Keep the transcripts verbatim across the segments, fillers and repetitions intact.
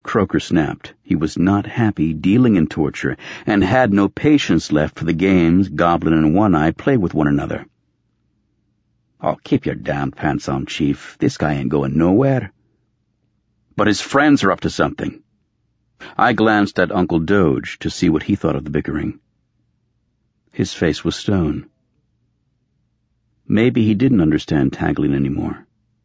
Croker snapped. He was not happy dealing in torture and had no patience left for the games Goblin and One-Eye play with one another. "Oh, keep your damned pants on, Chief. This guy ain't going nowhere." "But his friends are up to something." I glanced at Uncle Doge to see what he thought of the bickering. His face was stone. Maybe he didn't understand Taglin anymore.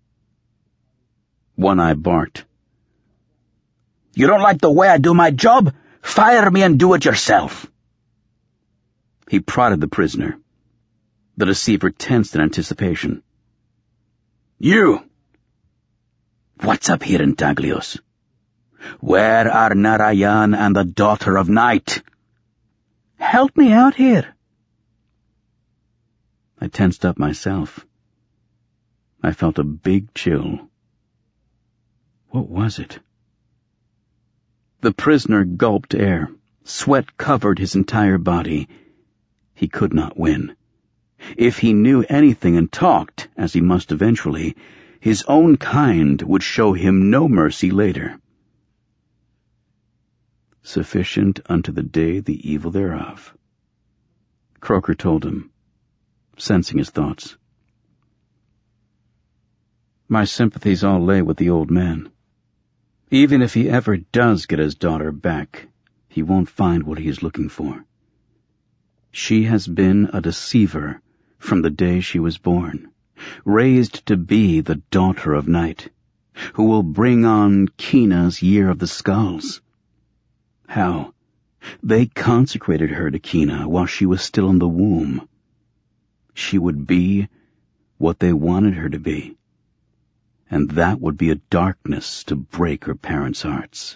One-Eye barked. "You don't like the way I do my job? Fire me and do it yourself." He prodded the prisoner. The deceiver tensed in anticipation. "You! What's up here in Taglios? Where are Narayan and the Daughter of Night? Help me out here." I tensed up myself. I felt a big chill. What was it? The prisoner gulped air. Sweat covered his entire body. He could not win. If he knew anything and talked, as he must eventually, his own kind would show him no mercy later. Sufficient unto the day the evil thereof, Croker told him, sensing his thoughts. My sympathies all lay with the old man. Even if he ever does get his daughter back, he won't find what he is looking for. She has been a deceiver from the day she was born, raised to be the Daughter of Night, who will bring on Keena's Year of the Skulls. How? They consecrated her to Keena while she was still in the womb. She would be what they wanted her to be, and that would be a darkness to break her parents' hearts.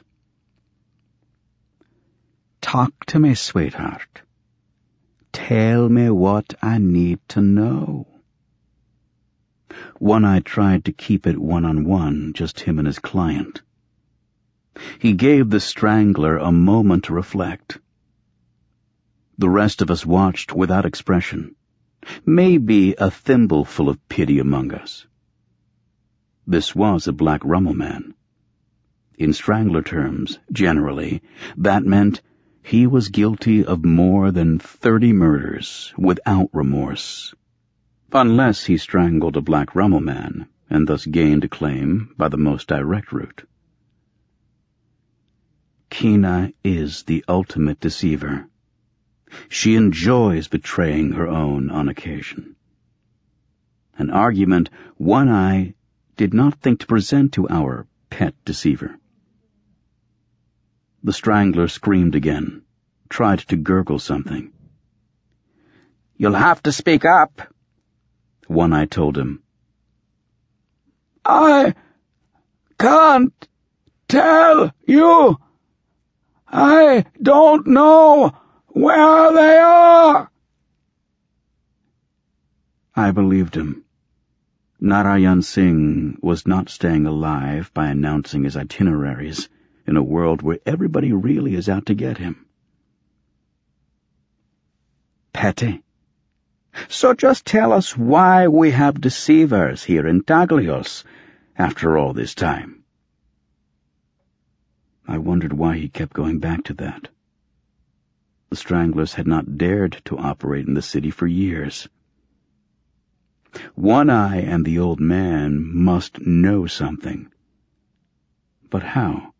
"Talk to me, sweetheart. Tell me what I need to know." One-Eye tried to keep it one-on-one, just him and his client. He gave the strangler a moment to reflect. The rest of us watched without expression, maybe a thimbleful of pity among us. This was a Black Rummel man. In Strangler terms, generally, that meant he was guilty of more than thirty murders without remorse, unless he strangled a Black Rummel man and thus gained a claim by the most direct route. Keena is the ultimate deceiver. She enjoys betraying her own on occasion. An argument One-Eye did not think to present to our pet deceiver. The strangler screamed again, tried to gurgle something. "You'll have to speak up," One-Eye told him. "I can't tell you. I don't know where they are." I believed him. Narayan Singh was not staying alive by announcing his itineraries in a world where everybody really is out to get him. "Petty. So just tell us why we have deceivers here in Taglios after all this time." I wondered why he kept going back to that. The Stranglers had not dared to operate in the city for years. One-Eye and the old man must know something. But how?